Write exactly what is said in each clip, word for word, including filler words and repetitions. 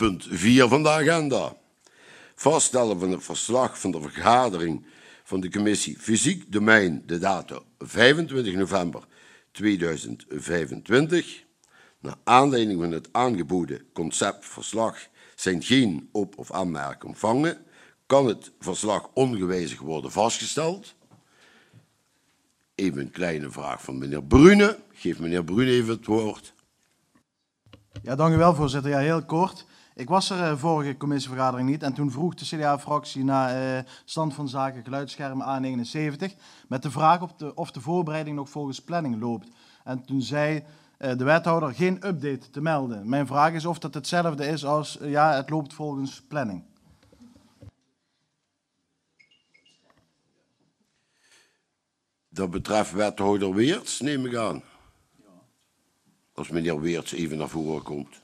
punt vier van de agenda. Vaststellen van het verslag van de vergadering van de commissie Fysiek Domein, de datum vijfentwintig november tweeduizendvijfentwintig. Naar aanleiding van het aangeboden conceptverslag zijn geen op- of aanmerkingen ontvangen. Kan het verslag ongewijzigd worden vastgesteld? Even een kleine vraag van meneer Brune. Geef meneer Brune even het woord. Ja, dank u wel, voorzitter. Ja, heel kort. Ik was er uh, vorige commissievergadering niet en toen vroeg de C D A-fractie naar uh, stand van zaken geluidsscherm A negenenzeventig met de vraag of de, of de voorbereiding nog volgens planning loopt. En toen zei uh, de wethouder geen update te melden. Mijn vraag is of dat hetzelfde is als uh, ja, het loopt volgens planning. Dat betreft wethouder Weerts, neem ik aan. Als meneer Weerts even naar voren komt.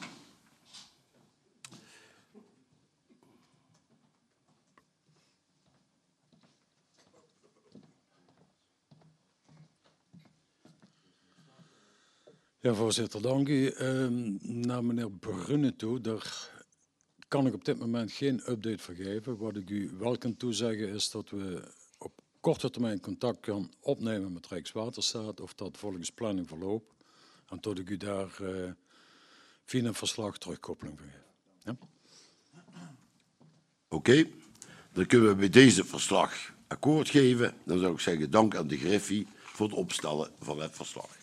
Ja, voorzitter, dank u. Uh, naar meneer Brune toe, daar kan ik op dit moment geen update voor geven. Wat ik u wel kan toezeggen is dat we op korte termijn contact kan opnemen met Rijkswaterstaat of dat volgens planning verloopt. En tot ik u daar uh, via een verslag terugkoppeling van geef. Ja? Oké, okay. Dan kunnen we bij deze verslag akkoord geven. Dan zou ik zeggen dank aan de Griffie voor het opstellen van het verslag.